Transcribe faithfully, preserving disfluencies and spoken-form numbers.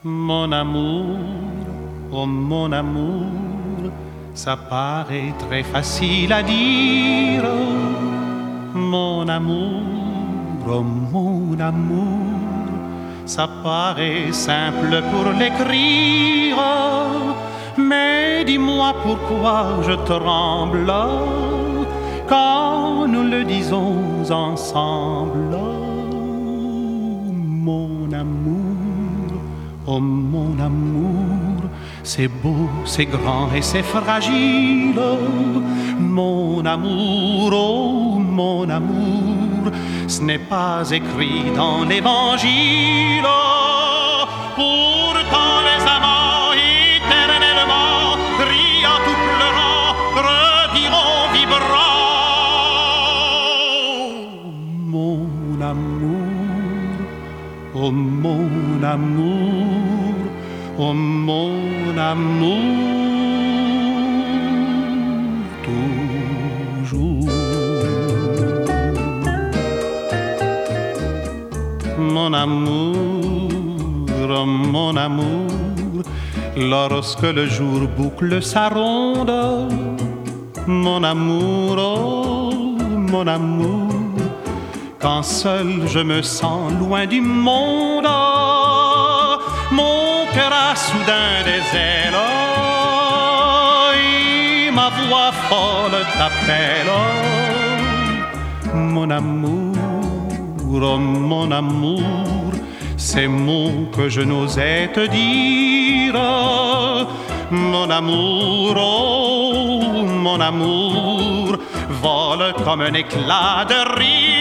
Mon amour, oh mon amour, ça paraît très facile à dire. Mon amour, oh mon amour, ça paraît simple pour l'écrire. Mais dis-moi pourquoi je tremble quand nous le disons ensemble. Mon amour, oh mon amour, c'est beau, c'est grand et c'est fragile. Mon amour, oh mon amour, ce n'est pas écrit dans l'évangile. Pourtant les amants éternellement, riant ou pleurant, rediront vibrant. Mon amour, oh mon amour, oh mon amour, toujours. Mon amour, oh mon amour, lorsque le jour boucle sa ronde, mon amour, oh mon amour, quand seul je me sens loin du monde, mon cœur a soudain des ailes et ma voix folle t'appelle. Mon amour, oh mon amour, ces mots que je n'osais te dire. Mon amour, oh mon amour, vole comme un éclat de rire.